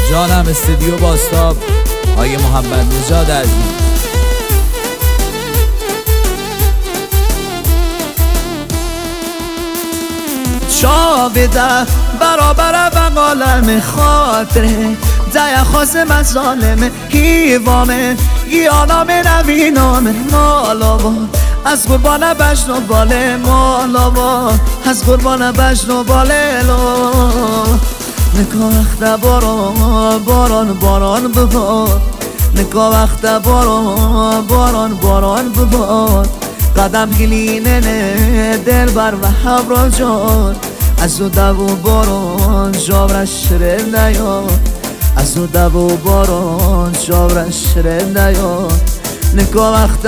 جانم استودیو باستاب آقای محمد نژاد عزیز. شابده برابر و عالم خاطره ده خواستم از ظالم هیوامه گیانام نوینامه مالاوا از قربان بجن و باله مالاوا از قربان بجن و باله نکا وقت باران باران ببار نکا وقت باران ببار قدم گلینه دل بر و حبرا جان از او دو باران جاورش نیاد از او دو باران جاورش نیاد نکا وقت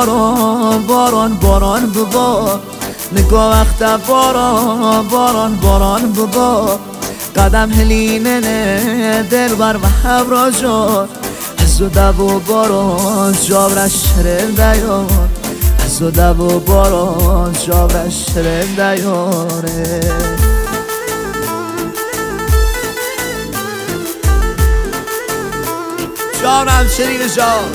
باران ببار نکا وقت باران ببار قدم هلینه دل بر و حبرا جان از او دو باران جاورش نیاد از او دو باران جاورش نیاره. جانم شیرین جان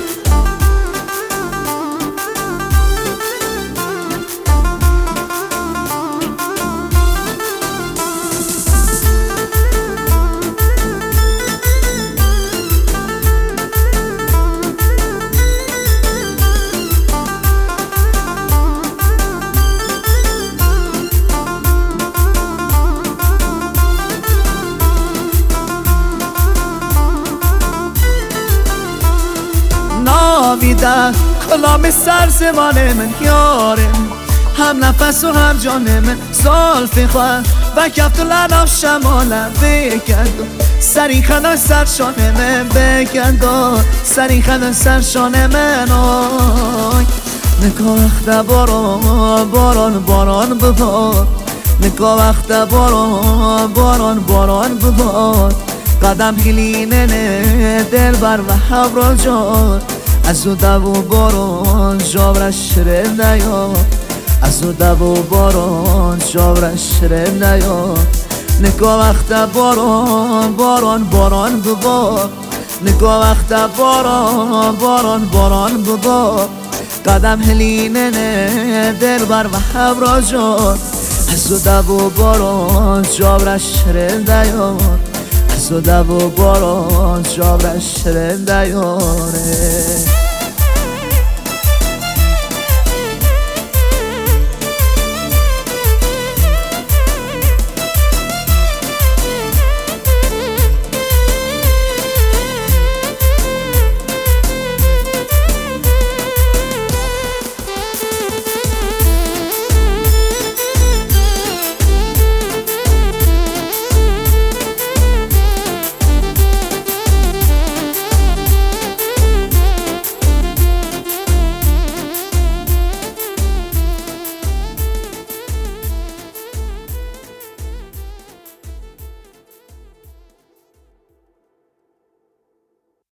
نامیده کلام سر زمان من یارم هم نفس و هم جان من زلف خواه و کفت و لناف شمالم بکند سری خنده سر شان من بکند سری خنده سر شان من نکا وقت باران ببار نکا وقت باران ببار قدم گلینه دل بر و حبرا جان از او دو باران جاورش نیاد از او دو باران جاورش نیاد نکا وقت باران ببار نکا وقت باران ببار قدم هلینه دل بر و حبرا جان از او دو باران جاورش نیاد از او دو باران جاورش نیاره.